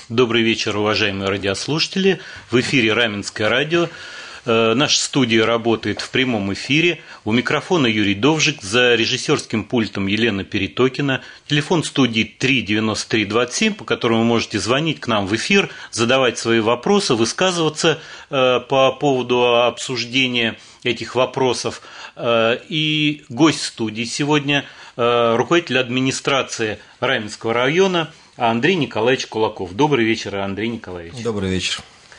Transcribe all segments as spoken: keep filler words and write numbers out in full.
Добрый вечер, уважаемые радиослушатели. В эфире Раменское радио. Наша студия работает в прямом эфире. У микрофона Юрий Довжик, за режиссерским пультом Елена Перетокина. Телефон студии три девяносто три двадцать семь, по которому вы можете звонить к нам в эфир, задавать свои вопросы, высказываться по поводу обсуждения этих вопросов. И гость студии сегодня руководитель администрации Раменского района Андрей Николаевич Кулаков. Добрый вечер, Андрей Николаевич. Добрый вечер.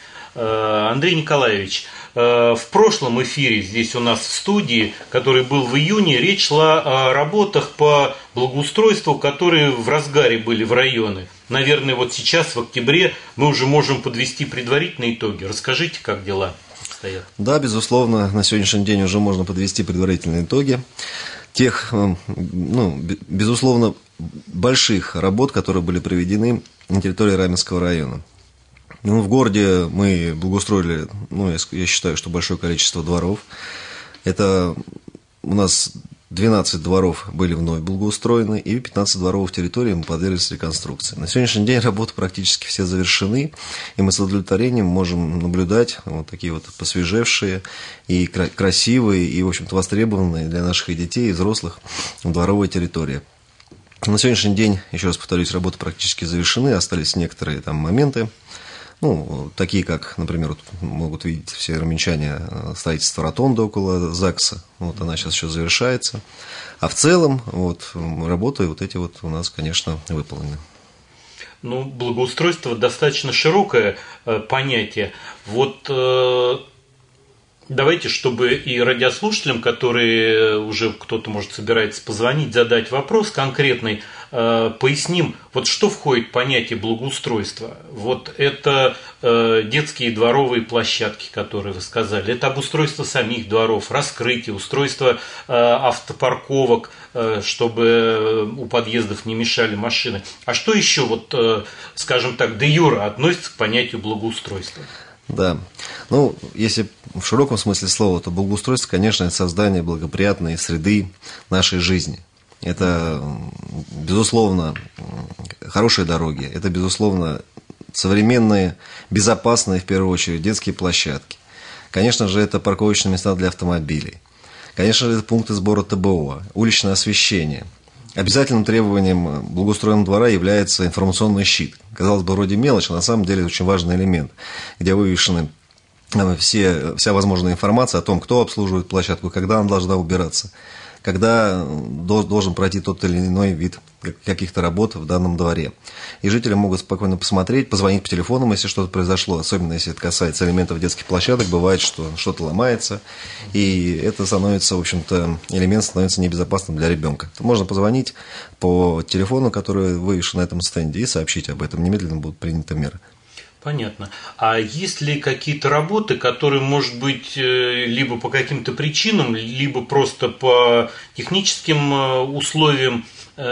Андрей Николаевич, в прошлом эфире здесь у нас в студии, который был в июне, речь шла о работах по благоустройству, которые в разгаре были в районе. Наверное, вот сейчас, в октябре, мы уже можем подвести предварительные итоги. Расскажите, как дела стоят? Да, безусловно, на сегодняшний день уже можно подвести предварительные итоги тех, ну, безусловно, больших работ, которые были проведены на территории Раменского района. Ну, в городе мы благоустроили, ну, я, я считаю, что большое количество дворов. Это у нас двенадцать дворов были вновь благоустроены, и пятнадцать дворов территории мы подверглись реконструкции. На сегодняшний день работы практически все завершены, и мы с удовлетворением можем наблюдать вот такие вот посвежевшие и красивые, и, в общем-то, востребованные для наших детей и взрослых дворовые территории. На сегодняшний день, еще раз повторюсь, работы практически завершены, остались некоторые там моменты. Ну, такие как, например, вот могут видеть все раменчане строительство ротонды около ЗАГСа. Вот она сейчас еще завершается. А в целом вот, работы вот эти вот у нас, конечно, выполнены. Ну, благоустройство достаточно широкое э, понятие. Вот э, давайте, чтобы и радиослушателям, которые уже кто-то, может, собирается позвонить, задать вопрос конкретный, э, поясним, вот что входит в понятие благоустройства. Вот это э, детские дворовые площадки, которые вы сказали, это обустройство самих дворов, раскрытие, устройство э, автопарковок, э, чтобы у подъездов не мешали машины. А что еще, вот, э, скажем так, де юре относится к понятию благоустройства? Да. Ну, если в широком смысле слова, то благоустройство, конечно, это создание благоприятной среды нашей жизни. Это, безусловно, хорошие дороги, это, безусловно, современные, безопасные, в первую очередь, детские площадки. Конечно же, это парковочные места для автомобилей. Конечно же, это пункты сбора тэ бэ о, уличное освещение. Обязательным требованием благоустроенного двора является информационный щит. Казалось бы, вроде мелочь, а на самом деле это очень важный элемент, где вывешены все, вся возможная информация о том, кто обслуживает площадку, когда она должна убираться, когда должен пройти тот или иной вид каких-то работ в данном дворе. И жители могут спокойно посмотреть, позвонить по телефонам, если что-то произошло, особенно если это касается элементов детских площадок, бывает, что что-то ломается, и это становится, в общем-то, элемент становится небезопасным для ребенка. То можно позвонить по телефону, который вывешен на этом стенде, и сообщить об этом, немедленно будут приняты меры. Понятно. А есть ли какие-то работы, которые, может быть, либо по каким-то причинам, либо просто по техническим условиям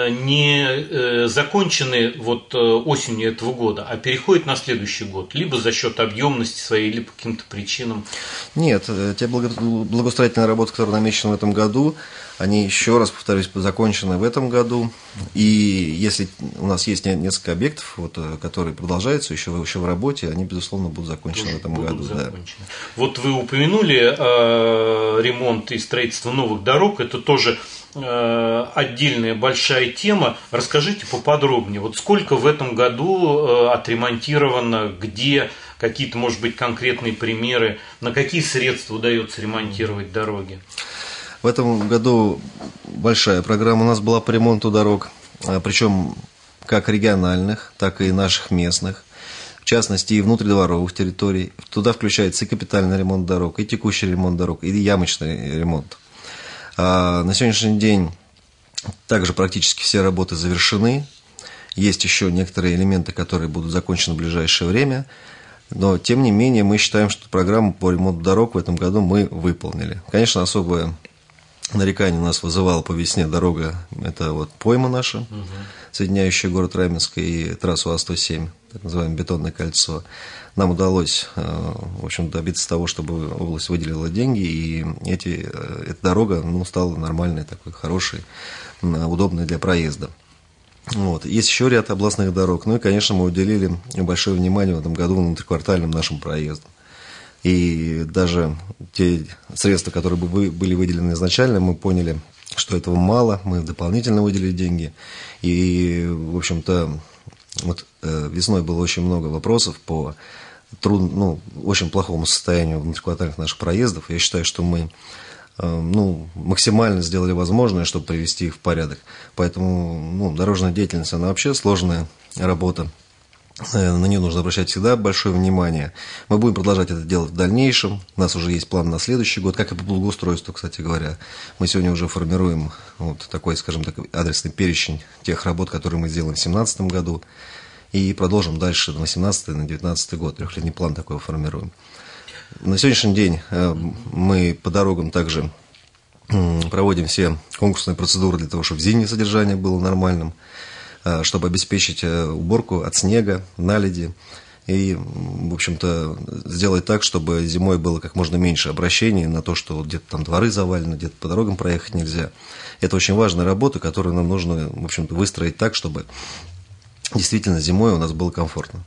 не закончены вот осенью этого года, а переходят на следующий год, либо за счет объемности своей, либо по каким-то причинам? Нет, те благоустроительные работы, которые намечены в этом году, они, еще раз повторюсь, закончены в этом году. И если у нас есть несколько объектов, вот, которые продолжаются еще, еще в работе, они, безусловно, будут закончены Тоже в этом году. Да. Вот вы упомянули э, ремонт и строительство новых дорог, это тоже э, отдельная большая тема. Расскажите поподробнее, вот сколько в этом году э, отремонтировано, где, какие-то, может быть, конкретные примеры, на какие средства удается ремонтировать дороги? В этом году большая программа у нас была по ремонту дорог, причем как региональных, так и наших местных, в частности и внутридворовых территорий. Туда включается и капитальный ремонт дорог, и текущий ремонт дорог, и ямочный ремонт. А на сегодняшний день также практически все работы завершены. Есть еще некоторые элементы, которые будут закончены в ближайшее время. Но, тем не менее, мы считаем, что программу по ремонту дорог в этом году мы выполнили. Конечно, особое нарекание у нас вызывала по весне дорога, это вот пойма наша, угу. соединяющая город Раменск и трассу А сто семь, так называемое бетонное кольцо. Нам удалось, в общем, добиться того, чтобы область выделила деньги, и эти, эта дорога ну, стала нормальной, такой хорошей, удобной для проезда. Вот. Есть еще ряд областных дорог. Ну и, конечно, мы уделили большое внимание в этом году внутриквартальным нашим проездам. И даже те средства, которые были выделены изначально, мы поняли, что этого мало, мы дополнительно выделили деньги. И, в общем-то, вот весной было очень много вопросов по труд... ну, очень плохому состоянию внутриквартальных наших проездов. Я считаю, что мы ну, максимально сделали возможное, чтобы привести их в порядок. Поэтому ну, дорожная деятельность, она вообще сложная работа. На нее нужно обращать всегда большое внимание. Мы будем продолжать это делать в дальнейшем. У нас уже есть план на следующий год, как и по благоустройству, кстати говоря. Мы сегодня уже формируем вот такой, скажем так, адресный перечень тех работ, которые мы сделаем в две тысячи семнадцатом году. И продолжим дальше на две тысячи восемнадцатый, на две тысячи девятнадцатый год. Трехлетний план такой формируем. На сегодняшний день мы по дорогам также проводим все конкурсные процедуры для того, чтобы зимнее содержание было нормальным, чтобы обеспечить уборку от снега, наледи и, в общем-то, сделать так, чтобы зимой было как можно меньше обращений на то, что где-то там дворы завалены, где-то по дорогам проехать нельзя. Это очень важная работа, которую нам нужно, в общем-то, выстроить так, чтобы действительно зимой у нас было комфортно.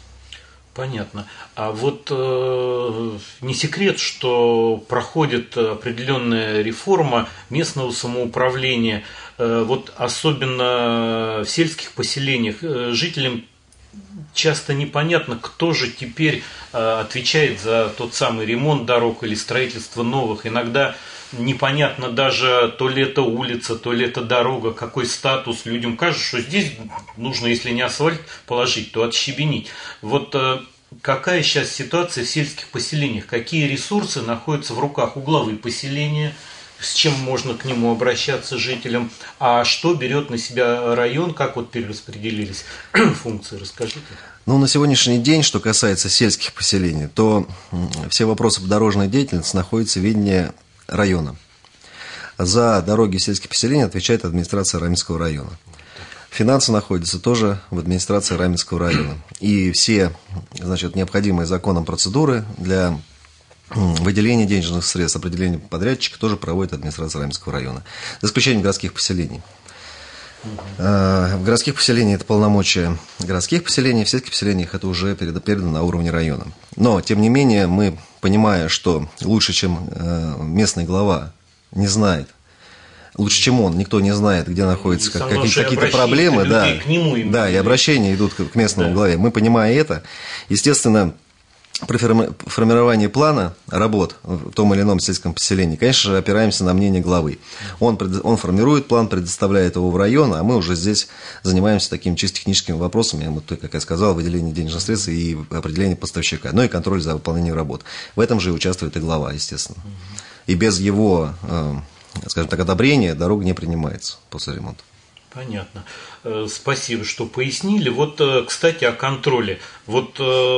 Понятно. А вот э, не секрет, что проходит определенная реформа местного самоуправления. Э, вот особенно в сельских поселениях э, жителям часто непонятно, кто же теперь э, отвечает за тот самый ремонт дорог или строительство новых. Иногда непонятно даже, то ли это улица, то ли это дорога, какой статус. Людям кажется, что здесь нужно, если не асфальт положить, то отщебенить. Вот э, какая сейчас ситуация в сельских поселениях? Какие ресурсы находятся в руках у главы поселения? С чем можно к нему обращаться жителям? А что берет на себя район? Как вот перераспределились функции? Расскажите. Ну, на сегодняшний день, что касается сельских поселений, то все вопросы по дорожной деятельности находятся в ведении района. За дороги в сельские поселения отвечает администрация Раменского района. Финансы находятся тоже в администрации Раменского района. И все, значит, необходимые законом процедуры для выделения денежных средств, определения подрядчика тоже проводит администрация Раменского района. За исключением городских поселений. В городских поселениях это полномочия городских поселений, в сельских поселениях это уже передано на уровне района. Но, тем не менее, мы, понимая, что лучше, чем местный глава не знает, лучше, чем он, никто не знает, где находятся как, какие-то, какие-то проблемы, да, да, и обращения идут к местному да. главе. Мы, понимая это, естественно, при формировании плана работ в том или ином сельском поселении, конечно же, опираемся на мнение главы. Он, он формирует план, предоставляет его в район, а мы уже здесь занимаемся такими чисто техническими вопросами, вот, как я сказал, выделение денежных средств и определение поставщика, ну и контроль за выполнением работ. В этом же и участвует и глава, естественно. И без его, скажем так, одобрения дорога не принимается после ремонта. Понятно. Спасибо, что пояснили. Вот, кстати, о контроле. Вот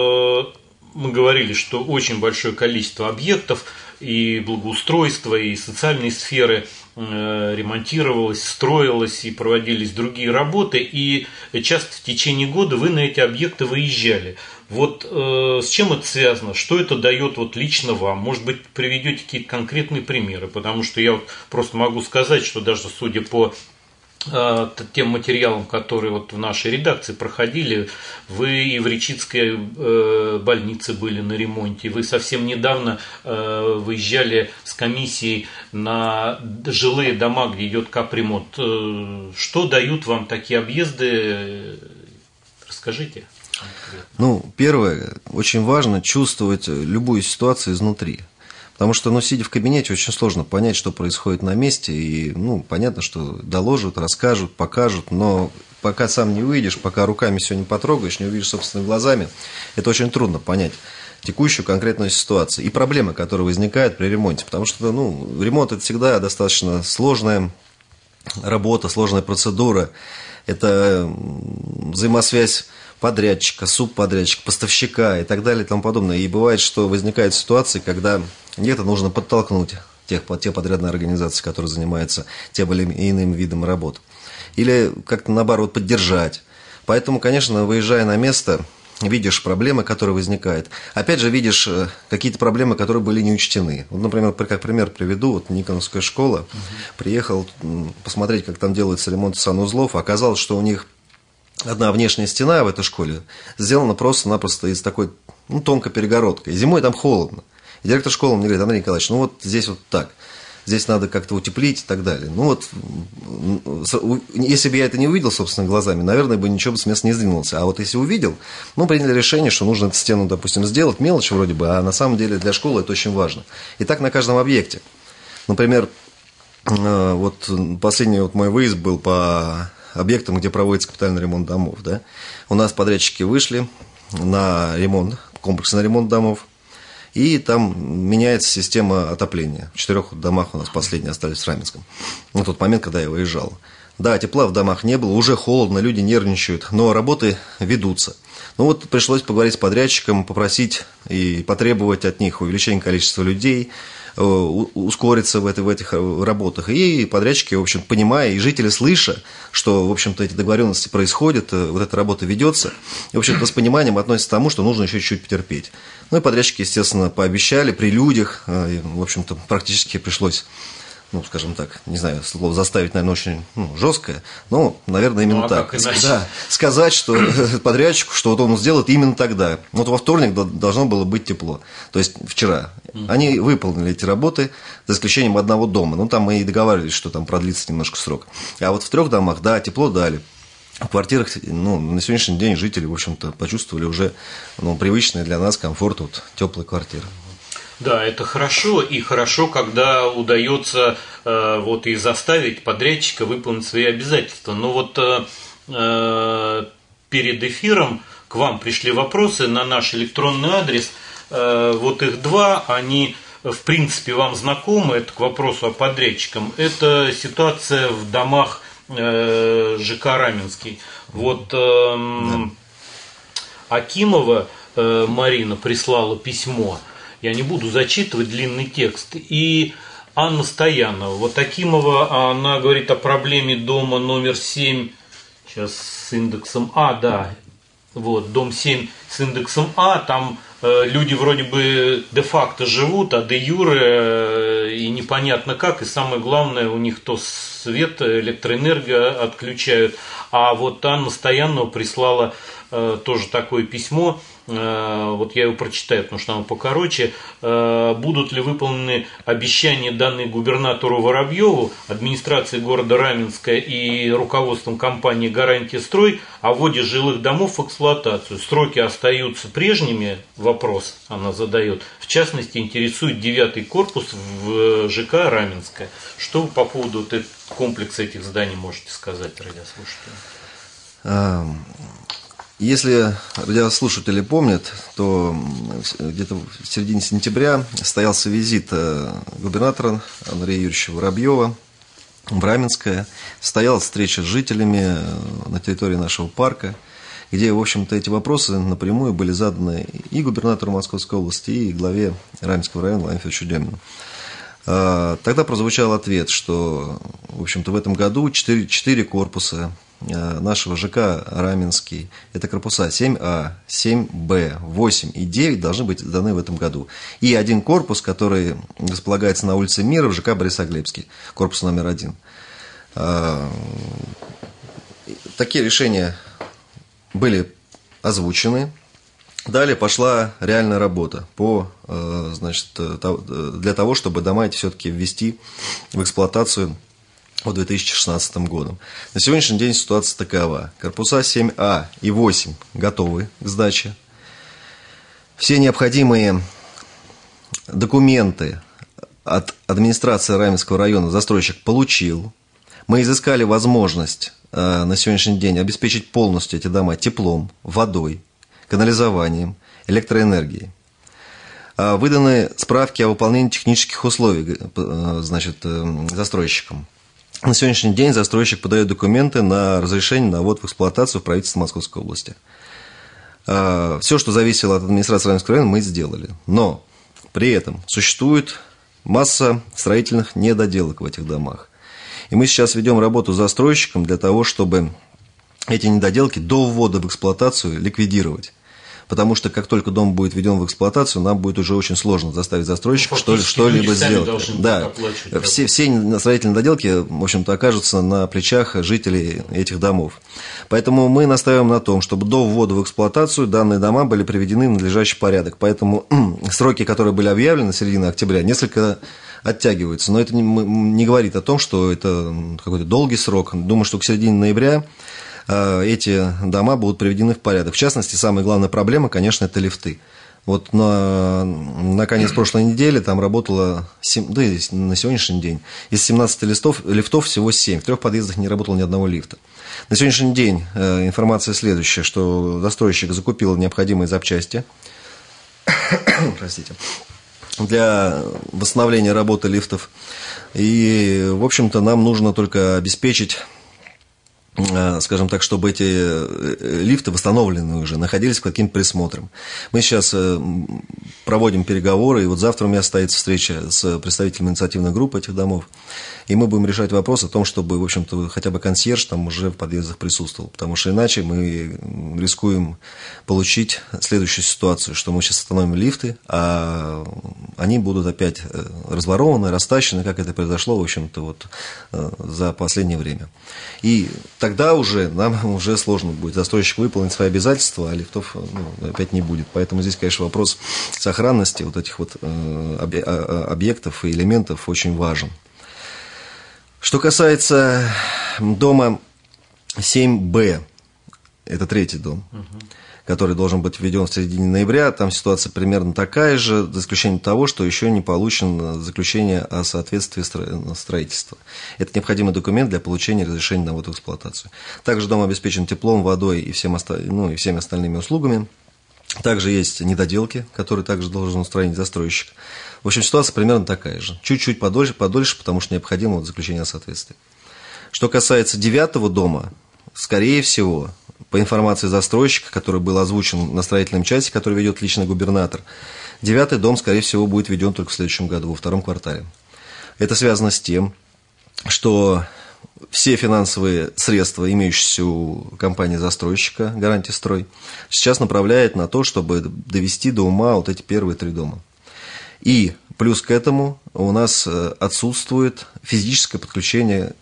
мы говорили, что очень большое количество объектов и благоустройства, и социальной сферы ремонтировалось, строилось и проводились другие работы, и часто в течение года вы на эти объекты выезжали. Вот э, с чем это связано? Что это дает вот лично вам? Может быть, приведете какие-то конкретные примеры? Потому что я вот просто могу сказать, что даже судя по тем материалам, которые вот в нашей редакции проходили, вы и в Речицкой больнице были на ремонте, вы совсем недавно выезжали с комиссией на жилые дома, где идет капремонт. Что дают вам такие объезды? Расскажите. Ну, первое, очень важно чувствовать любую ситуацию изнутри. Потому что, ну, сидя в кабинете, очень сложно понять, что происходит на месте. И, ну, понятно, что доложат, расскажут, покажут, но пока сам не увидишь, пока руками все не потрогаешь, не увидишь собственными глазами, это очень трудно понять текущую конкретную ситуацию и проблемы, которые возникают при ремонте. Потому что, ну, ремонт – это всегда достаточно сложная работа, сложная процедура. Это взаимосвязь подрядчика, субподрядчика, поставщика и так далее и тому подобное. И бывает, что возникают ситуации, когда где-то нужно подтолкнуть тех, те подрядные организации, которые занимаются тем или иным видом работ. Или как-то наоборот поддержать. Поэтому, конечно, выезжая на место, видишь проблемы, которые возникают. Опять же, видишь какие-то проблемы, которые были не учтены. Вот, например, как пример приведу, вот Никоновская школа, угу. Приехал посмотреть, как там делается ремонт санузлов, оказалось, что у них одна внешняя стена в этой школе сделана просто-напросто из такой, ну, тонкой перегородкой. И зимой там холодно. И директор школы мне говорит: Андрей Николаевич, ну вот здесь вот так. Здесь надо как-то утеплить и так далее. Ну вот, если бы я это не увидел собственными глазами, наверное, бы ничего бы с места не сдвинулся. А вот если увидел, мы приняли решение, что нужно эту стену, допустим, сделать, мелочь вроде бы, а на самом деле для школы это очень важно. И так на каждом объекте. Например, вот последний вот мой выезд был по объектам, где проводится капитальный ремонт домов. Да? У нас подрядчики вышли на ремонт, комплексный ремонт домов. И там меняется система отопления. В четырех домах у нас последние остались в Раменском. На тот момент, когда я выезжал. Да, тепла в домах не было, уже холодно, люди нервничают, но работы ведутся. Ну вот пришлось поговорить с подрядчиком, попросить и потребовать от них увеличения количества людей, ускориться в, этой, в этих работах. И подрядчики, в общем, понимая, и жители слыша, что, в общем-то, эти договоренности происходят, вот эта работа ведется, и, в общем-то, с пониманием относятся к тому, что нужно еще чуть-чуть потерпеть. Ну и подрядчики, естественно, пообещали при людях, и, в общем-то, практически пришлось, ну, скажем так, не знаю, слово заставить, наверное, очень ну, жесткое, но, наверное, именно ну, а так. Да, сказать, что подрядчику, что вот он сделает именно тогда. Вот во вторник должно было быть тепло, то есть вчера. Они выполнили эти работы, за исключением одного дома. Ну, там мы и договаривались, что там продлится немножко срок. А вот в трех домах, да, тепло дали. В квартирах, ну, на сегодняшний день жители, в общем-то, почувствовали уже ну, привычный для нас комфорт вот, теплой квартиры. Да, это хорошо, и хорошо, когда удается э, вот, и заставить подрядчика выполнить свои обязательства. Но вот э, перед эфиром к вам пришли вопросы на наш электронный адрес. Э, вот их два, они в принципе вам знакомы, это к вопросу о подрядчикам. Это ситуация в домах э, ЖК Раменский. Вот э, да. Акимова э, Марина прислала письмо. Я не буду зачитывать длинный текст. И Анна Стоянова. Вот Акимова, она говорит о проблеме дома номер семь, сейчас с индексом А, да, вот, дом семь с индексом А, там э, люди вроде бы де-факто живут, а де-юре э, и непонятно как, и самое главное, у них то свет, электроэнергию отключают. А вот Анна Стоянова прислала э, тоже такое письмо. Вот я его прочитаю, потому что оно покороче. Будут ли выполнены обещания, данные губернатору Воробьеву, администрации города Раменска и руководством компании «Гарантия строй» о вводе жилых домов в эксплуатацию? Сроки остаются прежними? Вопрос она задает. В частности, интересует девятый корпус в ЖК Раменское. Что вы по поводу комплекса этих зданий можете сказать, радиослушатели? Если радиослушатели помнят, то где-то в середине сентября состоялся визит губернатора Андрея Юрьевича Воробьева в Раменское. Состоялась встреча с жителями на территории нашего парка, где, в общем-то, эти вопросы напрямую были заданы и губернатору Московской области, и главе Раменского района Владимиру Федоровичу Демину. Тогда прозвучал ответ, что, в общем-то, в этом году четыре, четыре корпуса нашего ЖК Раменский, это корпуса семь А, семь Б, восемь и девять должны быть сданы в этом году. И один корпус, который располагается на улице Мира в ЖК Борисоглебский, корпус номер один. Такие решения были озвучены. Далее пошла реальная работа по, значит, для того, чтобы дома эти все-таки ввести в эксплуатацию в две тысячи шестнадцатом году. На сегодняшний день ситуация такова. Корпуса семь А и восемь готовы к сдаче. Все необходимые документы от администрации Раменского района застройщик получил. Мы изыскали возможность на сегодняшний день обеспечить полностью эти дома теплом, водой, канализованием, электроэнергией. Выданы справки о выполнении технических условий, значит, застройщикам. На сегодняшний день застройщик подает документы на разрешение на ввод в эксплуатацию в правительство Московской области. Все, что зависело от администрации Раменского района, мы сделали. Но при этом существует масса строительных недоделок в этих домах. И мы сейчас ведем работу с застройщиком для того, чтобы эти недоделки до ввода в эксплуатацию ликвидировать. Потому что как только дом будет введен в эксплуатацию, нам будет уже очень сложно заставить застройщика что- что-либо сделать. Да, все, все строительные доделки, в общем-то, окажутся на плечах жителей этих домов. Поэтому мы настаиваем на том, чтобы до ввода в эксплуатацию данные дома были приведены в надлежащий порядок. Поэтому сроки, которые были объявлены середины октября, несколько оттягиваются. Но это не, не говорит о том, что это какой-то долгий срок. Думаю, что к середине ноября эти дома будут приведены в порядок. В частности, самая главная проблема, конечно, это лифты. Вот на, на конец прошлой недели там работало, семь, да и на сегодняшний день, из семнадцати лифтов, лифтов всего семь. В трех подъездах не работало ни одного лифта. На сегодняшний день информация следующая, что застройщик закупил необходимые запчасти простите, для восстановления работы лифтов. И, в общем-то, нам нужно только обеспечить, скажем так, чтобы эти лифты восстановленные уже находились под каким-то присмотром. Мы сейчас проводим переговоры, и вот завтра у меня состоится встреча с представителями инициативной группы этих домов, и мы будем решать вопрос о том, чтобы, в общем-то, хотя бы консьерж там уже в подъездах присутствовал, потому что иначе мы рискуем получить следующую ситуацию, что мы сейчас остановим лифты, а они будут опять разворованы, растащены, как это произошло, в общем-то, вот за последнее время. И тогда уже нам уже сложно будет застройщик выполнить свои обязательства, а лифтов, ну, опять не будет. Поэтому здесь, конечно, вопрос сохранности вот этих вот объектов и элементов очень важен. Что касается дома семь бэ, это третий дом, угу. который должен быть введен в середине ноября, там ситуация примерно такая же, за исключением того, что еще не получено заключение о соответствии строительства. Это необходимый документ для получения разрешения на ввод в эксплуатацию. Также дом обеспечен теплом, водой и, всем оста... ну, и всеми остальными услугами. Также есть недоделки, которые также должен устранить застройщик. В общем, ситуация примерно такая же. Чуть-чуть подольше, подольше, потому что необходимо вот заключение о соответствии. Что касается девятого дома, скорее всего, по информации застройщика, который был озвучен на строительном чате, который ведет лично губернатор, девятый дом, скорее всего, будет введен только в следующем году, во втором квартале. Это связано с тем, что все финансовые средства, имеющиеся у компании-застройщика «Гарантистрой», сейчас направляет на то, чтобы довести до ума вот эти первые три дома. И плюс к этому у нас отсутствует физическое подключение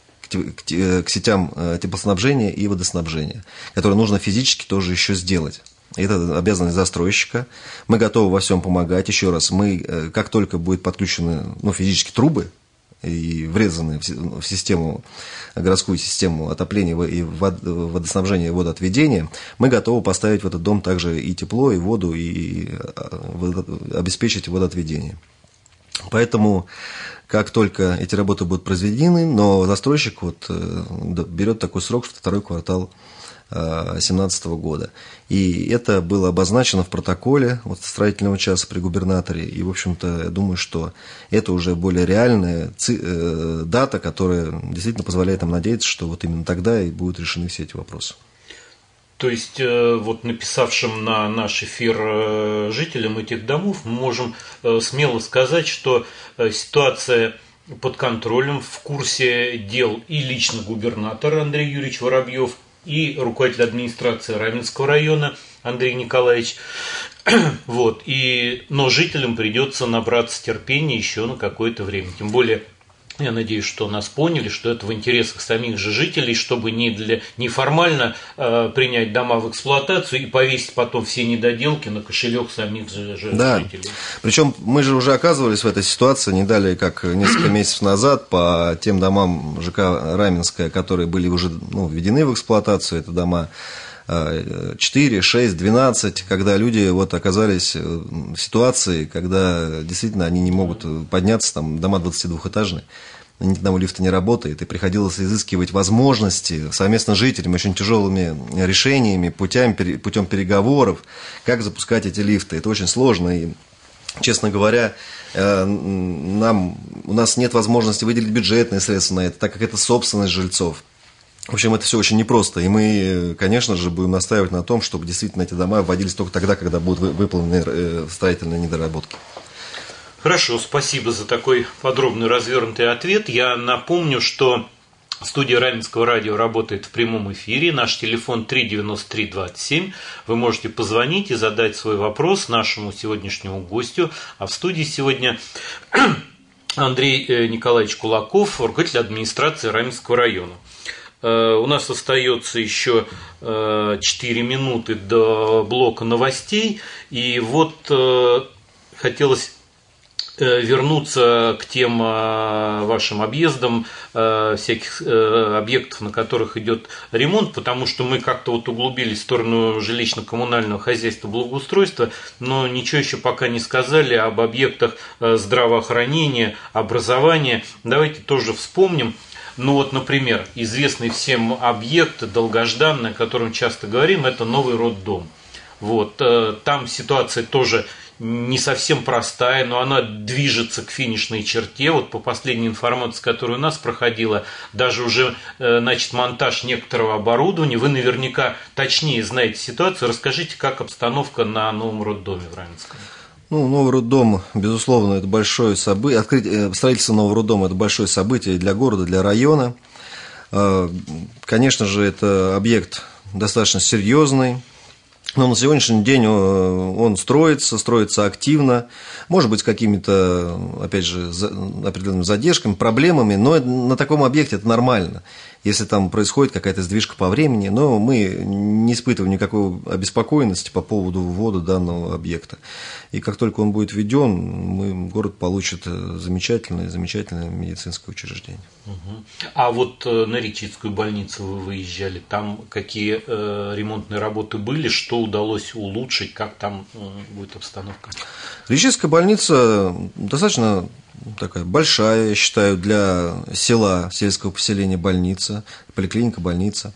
к сетям теплоснабжения и водоснабжения, которые нужно физически тоже еще сделать. Это обязанность застройщика. Мы готовы во всем помогать. Еще раз, мы, как только будут подключены, ну, физически трубы и врезаны в систему, городскую систему отопления и водоснабжения и водоотведения, мы готовы поставить в этот дом также и тепло, и воду, и обеспечить водоотведение. Поэтому, как только эти работы будут произведены, но застройщик вот берет такой срок, что второй квартал две тысячи семнадцатого года. И это было обозначено в протоколе вот, строительного часа при губернаторе. И, в общем-то, я думаю, что это уже более реальная ци- дата, которая действительно позволяет нам надеяться, что вот именно тогда и будут решены все эти вопросы. То есть, вот написавшим на наш эфир жителям этих домов, мы можем смело сказать, что ситуация под контролем, в курсе дел и лично губернатор Андрей Юрьевич Воробьев, и руководитель администрации Раменского района Андрей Николаевич. Вот. И, но жителям придется набраться терпения еще на какое-то время. Тем более, я надеюсь, что нас поняли, что это в интересах самих же жителей, чтобы не, для, не формально э, принять дома в эксплуатацию и повесить потом все недоделки на кошелек самих же, же да. жителей. Причем мы же уже оказывались в этой ситуации не далее, как несколько месяцев назад, по тем домам ЖК Раменская, которые были уже ну, введены в эксплуатацию, это дома четыре, шесть, двенадцать, когда люди вот оказались в ситуации, когда действительно они не могут подняться, там дома двадцатидвухэтажные, ни одного лифта не работает, и приходилось изыскивать возможности совместно с жителями очень тяжелыми решениями, путем, путем переговоров, как запускать эти лифты. Это очень сложно, и, честно говоря, нам, у нас нет возможности выделить бюджетные средства на это, так как это собственность жильцов. В общем, это все очень непросто, и мы, конечно же, будем настаивать на том, чтобы действительно эти дома вводились только тогда, когда будут выполнены строительные недоработки. Хорошо, спасибо за такой подробный развернутый ответ. Я напомню, что Студия Раменского радио работает в прямом эфире. Наш телефон три девяносто три двадцать семь. Вы можете позвонить и задать свой вопрос нашему сегодняшнему гостю. А в студии сегодня Андрей Николаевич Кулаков, руководитель администрации Раменского района. У нас остается еще четыре минуты до блока новостей. И вот хотелось вернуться к тем вашим объездам всяких объектов, на которых идет ремонт, потому что мы как-то вот углубились в сторону жилищно-коммунального хозяйства, благоустройства, но ничего еще пока не сказали об объектах здравоохранения, образования. Давайте тоже вспомним. Ну вот, например, известный всем объект, долгожданный, о котором часто говорим, это новый роддом. Вот, там ситуация тоже не совсем простая, но она движется к финишной черте. Вот по последней информации, которая у нас проходила, даже уже начат монтаж некоторого оборудования. Вы наверняка точнее знаете ситуацию. Расскажите, как обстановка на новом роддоме в Раменском? Ну, новый роддом, безусловно, это большое событие. Открытие, строительство нового роддома – это большое событие для города, для района. Конечно же, это объект достаточно серьезный. Но на сегодняшний день он строится, строится активно, может быть, с какими-то, опять же, определенными задержками, проблемами, но на таком объекте это нормально, если там происходит какая-то сдвижка по времени, но мы не испытываем никакой обеспокоенности по поводу ввода данного объекта. И как только он будет введен, мы, город получит замечательное, замечательное медицинское учреждение. Угу. А вот на Речицкую больницу вы выезжали, там какие э, ремонтные работы были, что удалось улучшить, как там э, будет обстановка? Речицкая больница достаточно такая большая, я считаю, для села, сельского поселения больница, поликлиника, больница.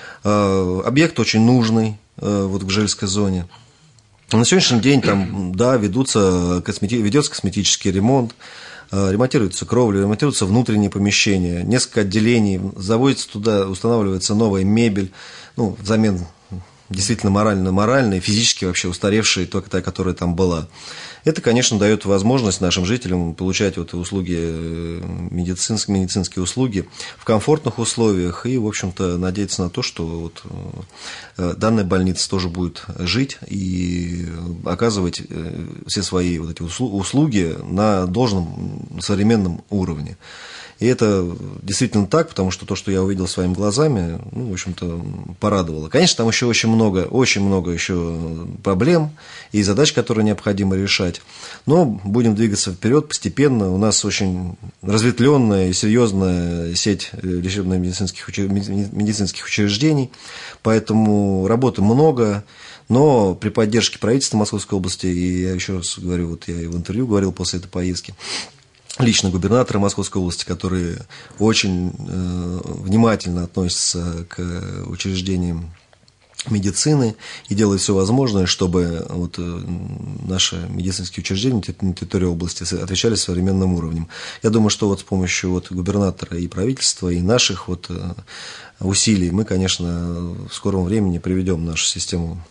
Э, объект очень нужный э, вот в Жельской зоне. На сегодняшний день там, да, ведутся, космети... ведется косметический ремонт, ремонтируются кровли, ремонтируются внутренние помещения, несколько отделений, заводится туда, устанавливается новая мебель, ну, взамен действительно морально, морально и физически вообще устаревшей, только та, которая там была. Это, конечно, дает возможность нашим жителям получать вот услуги, медицинские, медицинские услуги в комфортных условиях и, в общем-то, надеяться на то, что вот данная больница тоже будет жить и оказывать все свои вот эти услуги на должном современном уровне. И это действительно так, потому что то, что я увидел своими глазами, ну, в общем-то, порадовало. Конечно, там еще очень много, очень много еще проблем и задач, которые необходимо решать. Но будем двигаться вперед постепенно. У нас очень разветвленная и серьезная сеть лечебно-медицинских медицинских учреждений, поэтому работы много. Но при поддержке правительства Московской области, и я еще раз говорю, вот я и в интервью говорил после этой поездки, лично губернатора Московской области, который очень э, внимательно относится к учреждениям медицины и делает все возможное, чтобы вот наши медицинские учреждения на территории области отвечали современным уровнем. Я думаю, что вот с помощью вот губернатора и правительства, и наших вот усилий мы, конечно, в скором времени приведем нашу систему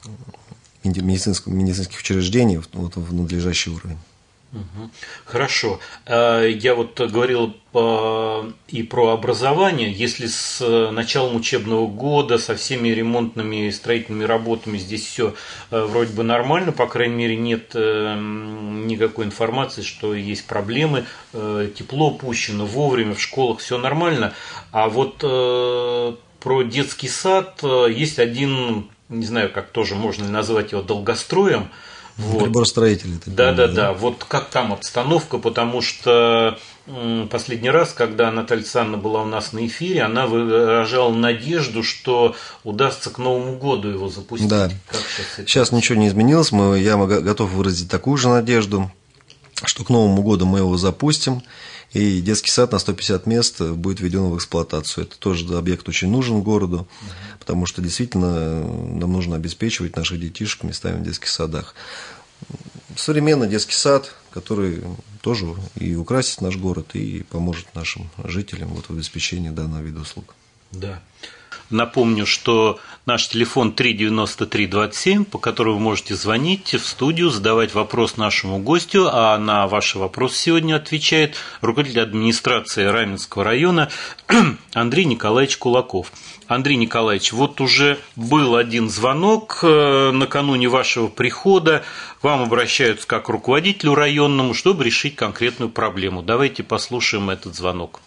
медицинских, медицинских учреждений вот в надлежащий уровень. Хорошо. Я вот говорил и про образование. Если с началом учебного года, со всеми ремонтными и строительными работами здесь все вроде бы нормально, по крайней мере, нет никакой информации, что есть проблемы, тепло пущено вовремя, в школах все нормально. А вот про детский сад есть один, не знаю, как тоже можно ли назвать его долгостроем. Вот. Приборостроители. Да, да, да. Вот как там обстановка, потому что последний раз, когда Наталья Александровна была у нас на эфире, она выражала надежду, что удастся к Новому году его запустить. Да. Как сейчас, сейчас ничего не изменилось, мы, я готов выразить такую же надежду, что к Новому году мы его запустим, и детский сад на сто пятьдесят мест будет введен в эксплуатацию. Это тоже объект очень нужен городу, угу. потому что действительно нам нужно обеспечивать наших детишек местами в детских садах. Современный детский сад, который тоже и украсит наш город, и поможет нашим жителям вот в обеспечении данного вида услуг. Да. Напомню, что наш телефон три девяносто три двадцать семь, по которому вы можете звонить в студию, задавать вопрос нашему гостю, а на ваши вопросы сегодня отвечает руководитель администрации Раменского района Андрей Николаевич Кулаков. Андрей Николаевич, вот уже был один звонок накануне вашего прихода, вам обращаются как к руководителю районному, чтобы решить конкретную проблему. Давайте послушаем этот звонок.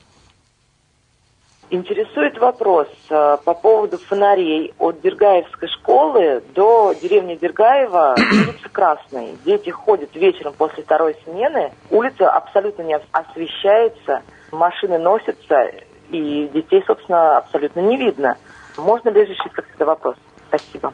Интересует вопрос по поводу фонарей от Бергаевской школы до деревни Бергаева, улица Красной. Дети ходят вечером после второй смены, улица абсолютно не освещается, машины носятся, и детей, собственно, абсолютно не видно. Можно ли решить как-то вопрос? Спасибо.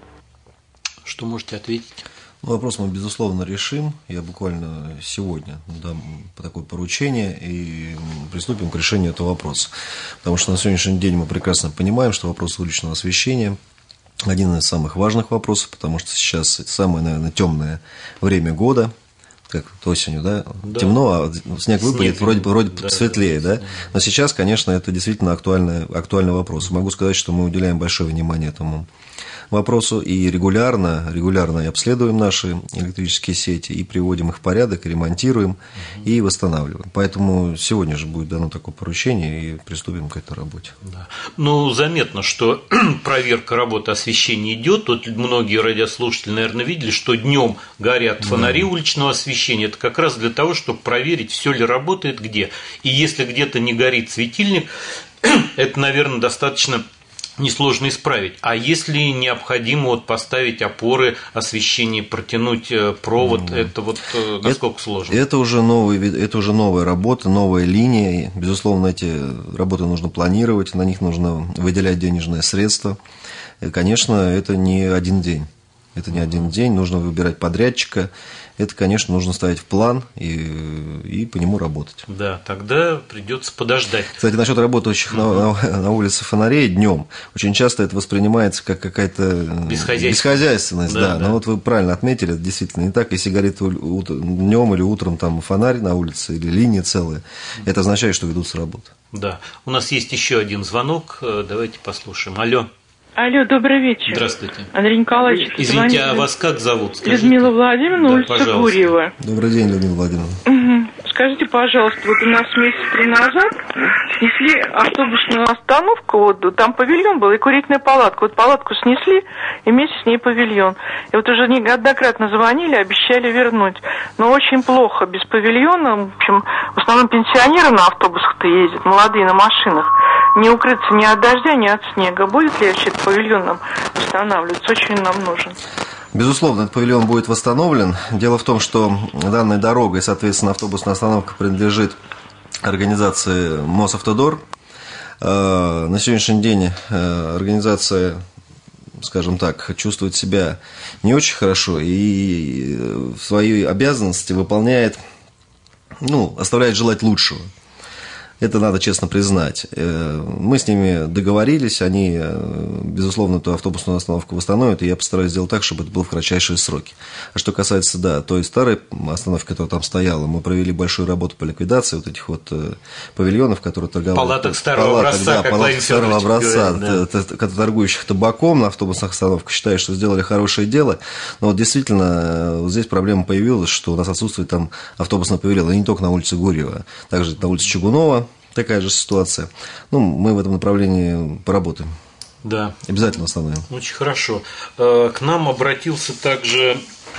Что можете ответить? Вопрос мы, безусловно, решим. Я буквально сегодня дам такое поручение и приступим к решению этого вопроса. Потому что на сегодняшний день мы прекрасно понимаем, что вопрос уличного освещения один из самых важных вопросов, потому что сейчас самое, наверное, темное время года, как осенью, да? Да. Темно, а снег выпадет, снег, вроде бы вроде да, светлее, да, да? Но сейчас, конечно, это действительно актуальный, актуальный вопрос. Могу сказать, что мы уделяем большое внимание этому вопросу и регулярно, регулярно обследуем наши электрические сети и приводим их в порядок, и ремонтируем, угу. и восстанавливаем. Поэтому сегодня же будет дано такое поручение, и приступим к этой работе. Да. Ну, заметно, что проверка работы освещения идет. Тут многие радиослушатели, наверное, видели, что днем горят фонари да. уличного освещения. Это как раз для того, чтобы проверить, все ли работает где. И если где-то не горит светильник, это, наверное, достаточно несложно исправить. А если необходимо вот поставить опоры освещения, протянуть провод, mm. это вот насколько это, сложно? Это уже, новый, это уже новая работа, новая линия. Безусловно, эти работы нужно планировать, на них нужно выделять денежные средства. И, конечно, это не один день. Это не один день, нужно выбирать подрядчика. Это, конечно, нужно ставить в план и, и по нему работать. Да, тогда придется подождать. Кстати, насчет работающих угу. на, на, на улице фонарей днем, очень часто это воспринимается как какая-то бесхозяйственность. Да, да. Но вот вы правильно отметили, это действительно не так. Если горит днем или утром там фонарь на улице или линия целая, это означает, что ведутся работы. Да. У нас есть еще один звонок. Давайте послушаем. Алло. Алло, добрый вечер. Здравствуйте. Андрей Николаевич. Извините, звонит... а вас как зовут? Скажите. Людмила Владимировна, да, улица пожалуйста. Гурьева. Добрый день, Людмила Владимировна. Угу. Скажите, пожалуйста, вот у нас месяца три назад снесли автобусную остановку, вот там павильон был и курительная палатка. Вот палатку снесли, и вместе с ней павильон. И вот уже неоднократно звонили, обещали вернуть. Но очень плохо без павильона. В общем, в основном пенсионеры на автобусах-то ездят, молодые на машинах. Не укрыться ни от дождя, ни от снега. Будет ли вообще этот павильон нам восстанавливаться? Очень нам нужен. Безусловно, этот павильон будет восстановлен. Дело в том, что данной дорогой, соответственно, автобусная остановка принадлежит организации Мосавтодор. На сегодняшний день организация, скажем так, чувствует себя не очень хорошо и свои обязанности выполняет, ну, оставляет желать лучшего. Это надо честно признать. Мы с ними договорились, они, безусловно, эту автобусную остановку восстановят, и я постараюсь сделать так, чтобы это было в кратчайшие сроки. А что касается, да, той старой остановки, которая там стояла, мы провели большую работу по ликвидации вот этих вот павильонов, которые торговали. Палаток старого палаток, образца, да, как палаток старого образца, говорит, да. торгующих табаком на автобусных остановках, считаю, что сделали хорошее дело. Но вот действительно, вот здесь проблема появилась, что у нас отсутствует там автобусный павильон, и не только на улице Гурьева, также на улице Чугунова. Такая же ситуация. Ну, мы в этом направлении поработаем. Да. Обязательно восстановим. Очень хорошо. К нам обратился также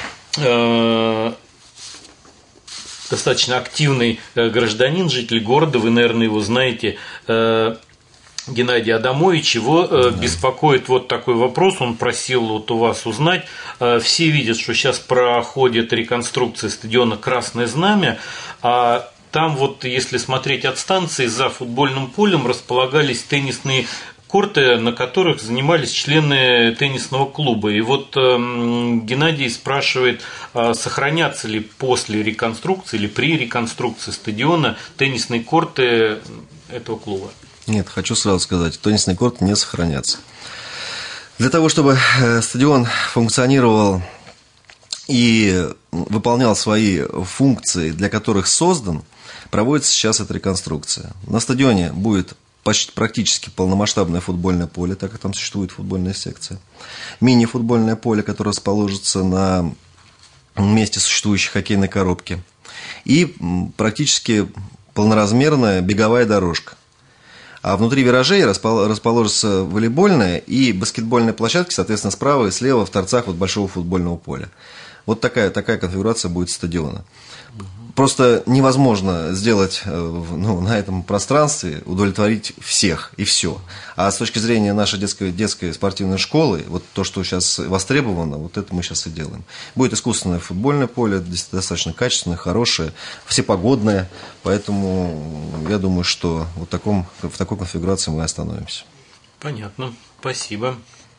достаточно активный гражданин, житель города, вы, наверное, его знаете, Геннадий Адамович. Его да. беспокоит вот такой вопрос, он просил вот у вас узнать. Все видят, что сейчас проходит реконструкция стадиона «Красное Знамя», а там вот, если смотреть от станции, за футбольным полем располагались теннисные корты, на которых занимались члены теннисного клуба. И вот э, Геннадий спрашивает, э, сохранятся ли после реконструкции или при реконструкции стадиона теннисные корты этого клуба? Нет, хочу сразу сказать, теннисные корты не сохранятся. Для того, чтобы стадион функционировал и выполнял свои функции, для которых создан, проводится сейчас эта реконструкция. На стадионе будет почти практически полномасштабное футбольное поле, так как там существует футбольная секция. Мини-футбольное поле, которое расположится на месте существующей хоккейной коробки. И практически полноразмерная беговая дорожка. А внутри виражей расположится волейбольная и баскетбольная площадки, соответственно, справа и слева в торцах вот большого футбольного поля. Вот такая, такая конфигурация будет стадиона. Просто невозможно сделать ну, на этом пространстве, удовлетворить всех и все. А с точки зрения нашей детской, детской спортивной школы, вот то, что сейчас востребовано, вот это мы сейчас и делаем. Будет искусственное футбольное поле, достаточно качественное, хорошее, всепогодное. Поэтому я думаю, что вот в, таком, в такой конфигурации мы остановимся. Понятно. Спасибо.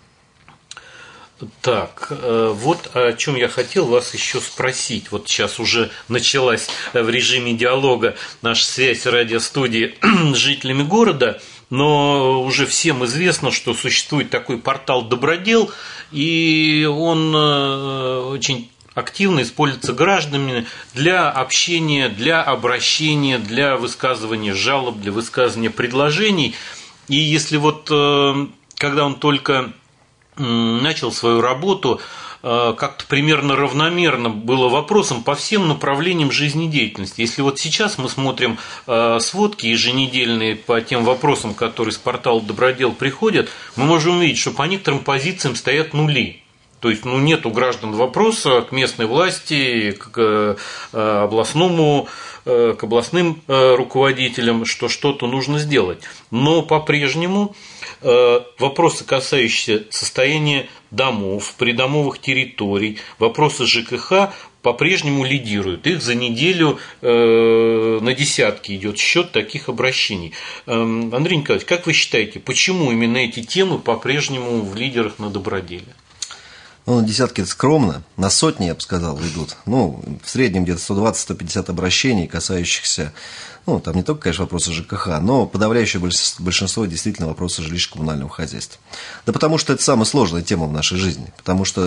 Так, вот о чем я хотел вас еще спросить. Вот сейчас уже началась в режиме диалога наша связь с радиостудией с жителями города, но уже всем известно, что существует такой портал «Добродел», и он очень активно используется гражданами для общения, для обращения, для высказывания жалоб, для высказывания предложений. И если вот когда он только начал свою работу, как-то примерно равномерно было вопросом по всем направлениям жизнедеятельности. Если вот сейчас мы смотрим сводки еженедельные по тем вопросам, которые с портала «Добродел» приходят, мы можем увидеть, что по некоторым позициям стоят нули. То есть, ну, нет у граждан вопроса к местной власти, к областному, к областным руководителям, что что-то нужно сделать. Но по-прежнему вопросы, касающиеся состояния домов, придомовых территорий, вопросы ЖКХ по-прежнему лидируют. Их за неделю э, на десятки идет счет таких обращений. Э, Андрей Николаевич, как вы считаете, почему именно эти темы по-прежнему в лидерах на Доброделе? Ну, на десятки это скромно, на сотни, я бы сказал, идут. Ну, в среднем где-то сто двадцать - сто пятьдесят обращений, касающихся, ну, там не только, конечно, вопросы ЖКХ, но подавляющее большинство действительно вопросы жилищно-коммунального хозяйства. Да потому что это самая сложная тема в нашей жизни, потому что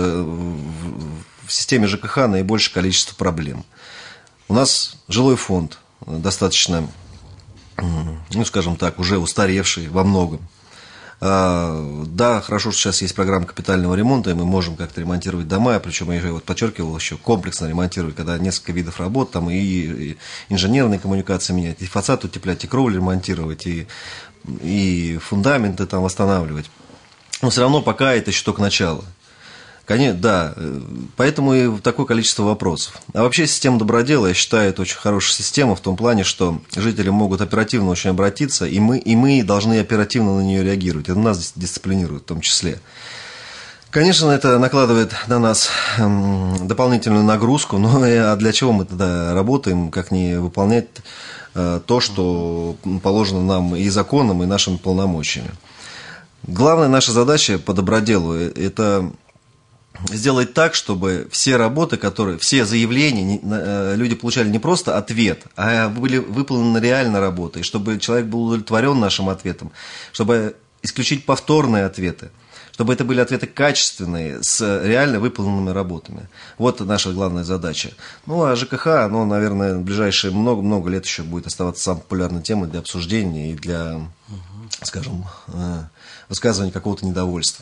в системе ЖКХ наибольшее количество проблем. У нас жилой фонд достаточно, ну, скажем так, уже устаревший во многом. Да, хорошо, что сейчас есть программа капитального ремонта, и мы можем как-то ремонтировать дома, причем я вот подчеркивал еще комплексно ремонтировать, когда несколько видов работ, там и инженерные коммуникации менять, и фасад утеплять, и кровлю ремонтировать, и, и фундаменты там восстанавливать. Но все равно пока это еще только начало. Конечно, да, поэтому и такое количество вопросов. А вообще система Добродела, я считаю, это очень хорошая система в том плане, что жители могут оперативно очень обратиться, и мы, и мы должны оперативно на нее реагировать. Это нас дисциплинирует в том числе. Конечно, это накладывает на нас дополнительную нагрузку, но а для чего мы тогда работаем, как не выполнять то, что положено нам и законом, и нашими полномочиями. Главная наша задача по Доброделу – это сделать так, чтобы все работы, которые, все заявления люди получали не просто ответ, а были выполнены реально работы, и чтобы человек был удовлетворен нашим ответом, чтобы исключить повторные ответы, чтобы это были ответы качественные, с реально выполненными работами. Вот наша главная задача. Ну, а ЖКХ, оно, наверное, в ближайшие много-много лет еще будет оставаться самой популярной темой для обсуждения и для, скажем, высказывания какого-то недовольства.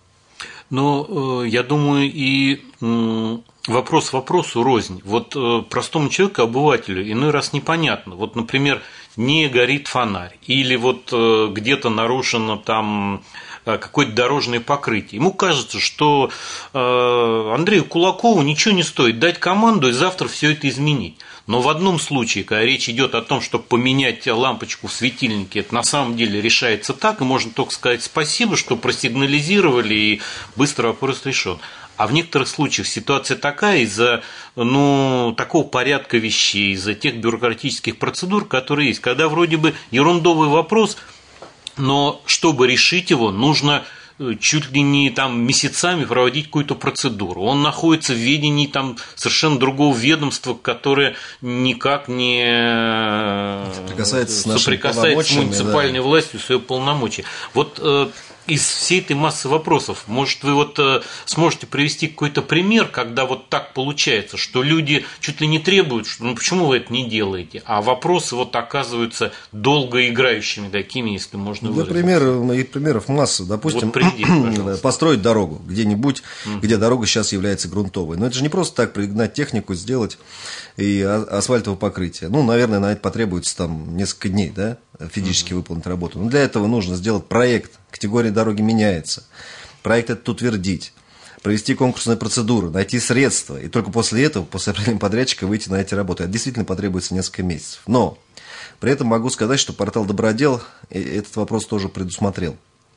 Но я думаю, и вопрос вопросу рознь. Вот простому человеку, обывателю, иной раз непонятно. Вот, например, не горит фонарь, или вот где-то нарушено там какое-то дорожное покрытие. Ему кажется, что Андрею Кулакову ничего не стоит дать команду и завтра все это изменить. Но в одном случае, когда речь идет о том, чтобы поменять лампочку в светильнике, это на самом деле решается так, и можно только сказать спасибо, что просигнализировали, и быстро вопрос решен. А в некоторых случаях ситуация такая из-за ну, такого порядка вещей, из-за тех бюрократических процедур, которые есть, когда вроде бы ерундовый вопрос, но чтобы решить его, нужно чуть ли не там месяцами проводить какую-то процедуру. Он находится в ведении там совершенно другого ведомства, которое никак не соприкасается с, соприкасается с муниципальной да. властью, свои полномочия. Вот из всей этой массы вопросов, может, вы вот э, сможете привести какой-то пример, когда вот так получается, что люди чуть ли не требуют, что ну почему вы это не делаете, а вопросы вот оказываются долгоиграющими такими, если можно выразиться. Например, и примеров масса. Допустим, вот построить дорогу где-нибудь, mm-hmm. где дорога сейчас является грунтовой. Но это же не просто так пригнать технику, сделать и асфальтовое покрытие. Ну, наверное, на это потребуется там несколько дней, да, физически mm-hmm. выполнить работу. Но для этого нужно сделать проект. Категория дороги меняется. Проект этот утвердить, провести конкурсные процедуры, найти средства. И только после этого, после определения подрядчика, выйти на эти работы. Это действительно потребуется несколько месяцев. Но при этом могу сказать, что портал Добродел этот вопрос тоже предусмотрел.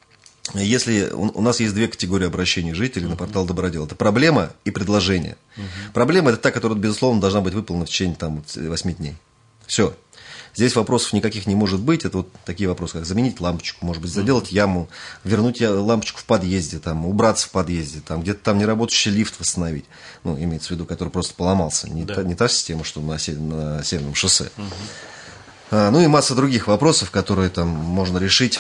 Если у нас есть две категории обращений жителей uh-huh. на портал Добродел. Это проблема и предложение. Uh-huh. Проблема – это та, которая, безусловно, должна быть выполнена в течение там, восьми дней. Все. Здесь вопросов никаких не может быть. Это вот такие вопросы, как заменить лампочку, может быть, заделать яму, вернуть лампочку в подъезде, там, убраться в подъезде, там, где-то там неработающий лифт восстановить. Ну, имеется в виду, который просто поломался. Не, да. та, не та система, что на, на Северном шоссе. Uh-huh. А, ну и масса других вопросов, которые там можно решить,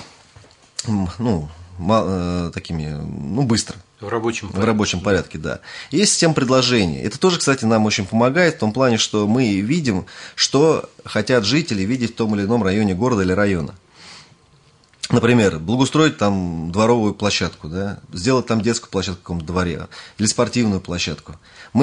ну, мал, такими, ну, быстро. В рабочем порядке. В рабочем порядке, да. Есть система предложений. Это тоже, кстати, нам очень помогает в том плане, что мы видим, что хотят жители видеть в том или ином районе города или района. Например, благоустроить там дворовую площадку, да, сделать там детскую площадку в каком-то дворе или спортивную площадку.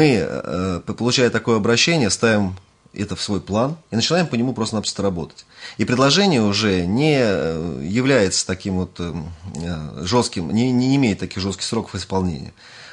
Мы, получая такое обращение, ставим это в свой план и начинаем по нему просто-напросто работать. И предложение уже не является таким вот жестким, не, не имеет таких жестких сроков исполнения.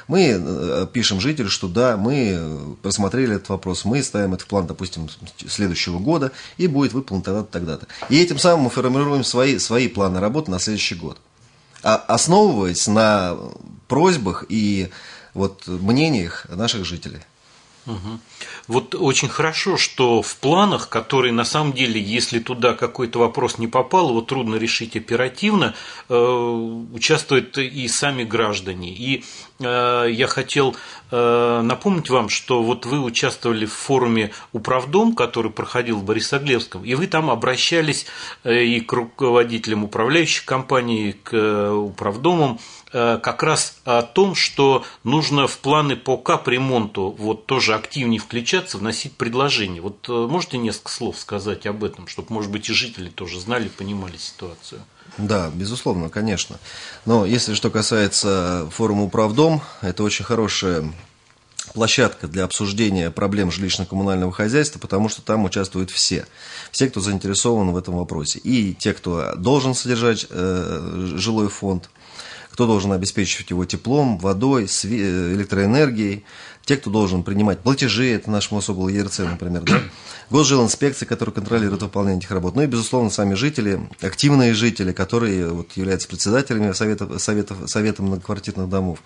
Мы пишем жителю, что да, мы просмотрели этот вопрос, мы ставим это в план, допустим, следующего года, и будет выполнено тогда-то, тогда-то. И этим самым мы формируем свои, свои планы работы на следующий год, основываясь на просьбах и вот мнениях наших жителей. Угу. Вот очень хорошо, что в планах, которые на самом деле, если туда какой-то вопрос не попал, его трудно решить оперативно, э, участвуют и сами граждане. И э, я хотел э, напомнить вам, что вот вы участвовали в форуме «Управдом», который проходил в Борисоглебском, и вы там обращались э, и к руководителям управляющих компаний, к э, управдомам, как раз о том, что нужно в планы по капремонту вот тоже активнее включаться, вносить предложения. Вот можете несколько слов сказать об этом, чтобы, может быть, и жители тоже знали, понимали ситуацию? Да, безусловно, конечно. Но если что касается форума «Управдом», это очень хорошая площадка для обсуждения проблем жилищно-коммунального хозяйства, потому что там участвуют все. Все, кто заинтересован в этом вопросе. И те, кто должен содержать э, жилой фонд, кто должен обеспечивать его теплом, водой, электроэнергией, те, кто должен принимать платежи, это наш МОСОГЛ ЕРЦ, например, да? Госжилинспекция, которая контролирует выполнение этих работ, ну и, безусловно, сами жители, активные жители, которые вот, являются председателями советов, советов, совета многоквартирных домов.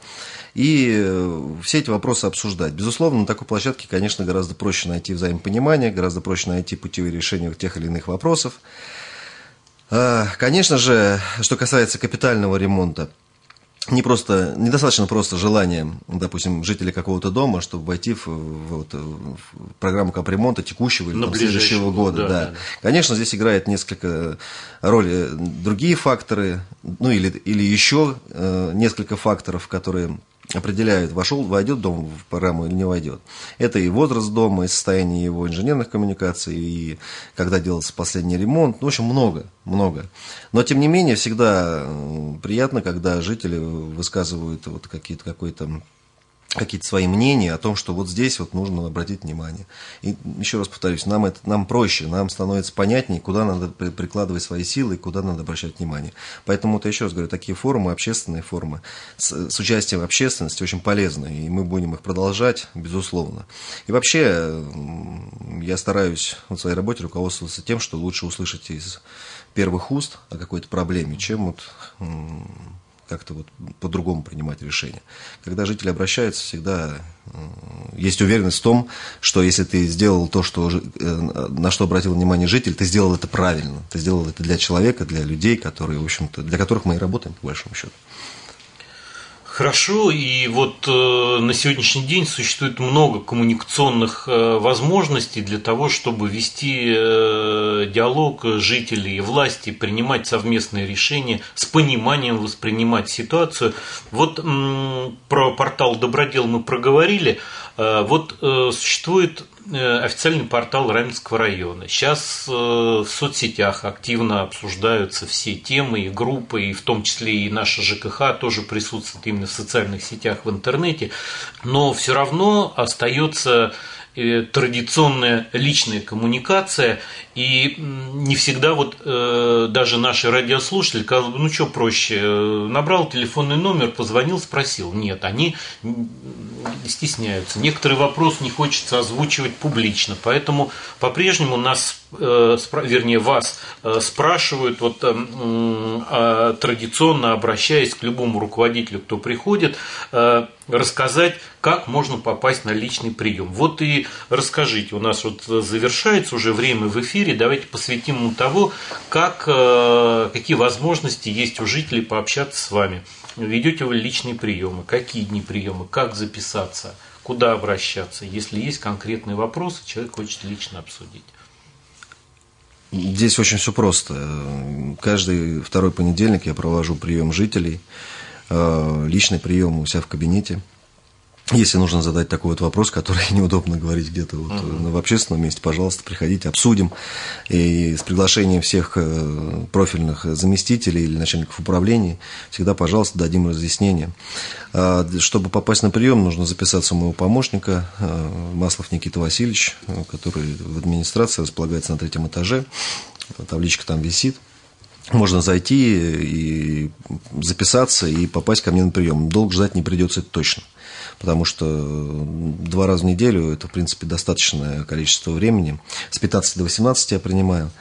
И все эти вопросы обсуждать. Безусловно, на такой площадке, конечно, гораздо проще найти взаимопонимание, гораздо проще найти путевые решения тех или иных вопросов. Конечно же, что касается капитального ремонта, Не просто, недостаточно просто желания, допустим, жителей какого-то дома, чтобы войти в, в, в программу капремонта текущего или там, следующего года. Да, да. Да. Конечно, здесь играет несколько роли другие факторы, ну или, или еще э, несколько факторов, которые определяют, вошел, войдет дом в программу или не войдет. Это и возраст дома, и состояние его инженерных коммуникаций, и когда делался последний ремонт. Ну, в общем, много, много. Но, тем не менее, всегда приятно, когда жители высказывают вот какие-то, какой-то, какие-то свои мнения о том, что вот здесь вот нужно обратить внимание. И еще раз повторюсь, нам, это, нам проще, нам становится понятнее, куда надо прикладывать свои силы и куда надо обращать внимание. Поэтому, вот еще раз говорю, такие форумы, общественные форумы с, с участием общественности очень полезны, и мы будем их продолжать, безусловно. И вообще, я стараюсь в своей работе руководствоваться тем, что лучше услышать из первых уст о какой-то проблеме, чем вот как-то вот по-другому принимать решения. Когда жители обращаются, всегда есть уверенность в том, что если ты сделал то, что, на что обратил внимание житель, ты сделал это правильно. Ты сделал это для человека, для людей, которые, в общем-то, для которых мы и работаем, по большому счету. Хорошо, и вот э, на сегодняшний день существует много коммуникационных э, возможностей для того, чтобы вести э, диалог жителей и власти, принимать совместные решения, с пониманием воспринимать ситуацию. Вот м, про портал «Добродел» мы проговорили. Э, вот э, существует официальный портал Раменского района. Сейчас в соцсетях активно обсуждаются все темы и группы, и в том числе и наша ЖКХ тоже присутствует именно в социальных сетях, в интернете, но все равно остается традиционная личная коммуникация, и не всегда вот э, даже наши радиослушатели казалось бы, ну что проще, набрал телефонный номер, позвонил, спросил. Нет, они стесняются. Некоторый вопрос не хочется озвучивать публично, поэтому по-прежнему нас, э, спра- вернее вас э, спрашивают, вот, э, э, традиционно обращаясь к любому руководителю, кто приходит, э, рассказать, как можно попасть на личный прием. Вот и расскажите, у нас вот завершается уже время в эфире, давайте посвятим ему того, как, какие возможности есть у жителей пообщаться с вами. Ведете вы личные приемы, какие дни приема, как записаться, куда обращаться, если есть конкретные вопросы, человек хочет лично обсудить. Здесь очень все просто. Каждый второй понедельник я провожу прием жителей, личный прием у себя в кабинете. Если нужно задать такой вот вопрос, который неудобно говорить где-то вот uh-huh. в общественном месте, пожалуйста, приходите, обсудим. И с приглашением всех профильных заместителей или начальников управлений всегда, пожалуйста, дадим разъяснение. Чтобы попасть на прием, нужно записаться у моего помощника, Маслов Никита Васильевич, который в администрации располагается на третьем этаже. Табличка там висит. Можно зайти и записаться и попасть ко мне на прием. Долго ждать не придется, это точно. Потому что два раза в неделю это, в принципе, достаточное количество времени. С пятнадцати до восемнадцати я принимаю,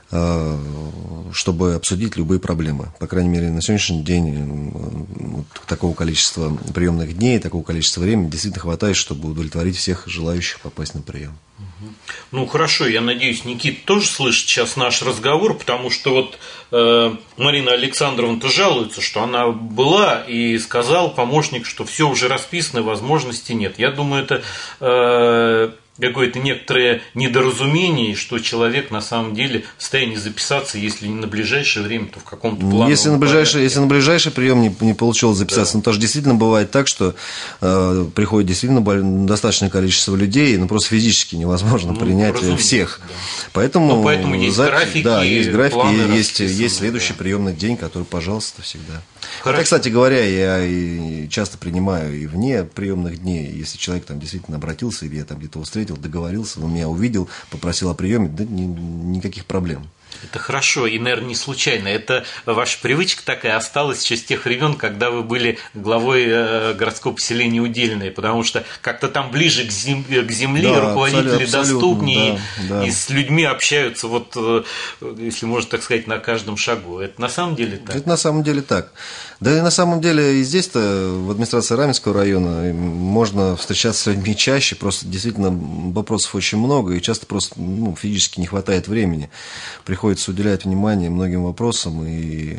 чтобы обсудить любые проблемы. По крайней мере, на сегодняшний день вот такого количества приемных дней, такого количества времени действительно хватает, чтобы удовлетворить всех желающих попасть на прием. Ну хорошо, я надеюсь, Никита тоже слышит сейчас наш разговор, потому что вот э, Марина Александровна-то жалуется, что она была и сказал помощник, что все уже расписано, возможности нет. Я думаю, это э, какое-то некоторое недоразумение, что человек на самом деле в состоянии записаться, если не на ближайшее время, то в каком-то плановом если на ближайший, если на ближайший прием не, не получилось записаться, да. Ну, тоже действительно бывает так, что э, приходит действительно достаточное количество людей, но просто физически невозможно ну, принять всех. Да. Поэтому, ну, поэтому есть запись, графики, да, есть графики, есть, есть следующий да. приемный день, который, пожалуйста, всегда. Хотя, кстати говоря, я и часто принимаю и вне приемных дней, если человек там действительно обратился, или я там где-то встретил, договорился, он меня увидел, попросил о приеме, да ни, никаких проблем. Это хорошо, и, наверное, не случайно. Это ваша привычка такая осталась еще с тех времен, когда вы были главой городского поселения Удельное, потому что как-то там ближе к земле, к земле да, руководители доступнее, да, да. и с людьми общаются, вот, если можно так сказать, на каждом шагу. Это на самом деле так? Это на самом деле так. Да и на самом деле и здесь-то, в администрации Раменского района, можно встречаться с людьми чаще, просто действительно вопросов очень много, и часто просто ну, физически не хватает времени. Приходится уделять внимание многим вопросам, и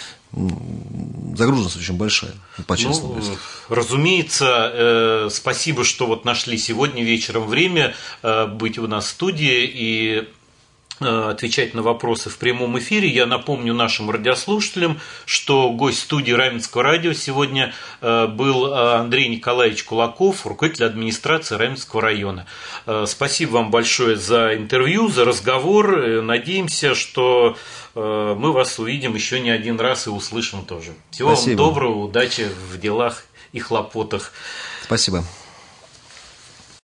ну, загруженность очень большая, по-честному. Ну, разумеется, э, спасибо, что вот нашли сегодня вечером время э, быть у нас в студии и отвечать на вопросы в прямом эфире. Я напомню нашим радиослушателям, что гость студии Раменского радио сегодня был Андрей Николаевич Кулаков, руководитель администрации Раменского района. Спасибо вам большое за интервью, за разговор. Надеемся, что мы вас увидим еще не один раз и услышим тоже. Всего Спасибо. Вам доброго, удачи в делах и хлопотах. Спасибо.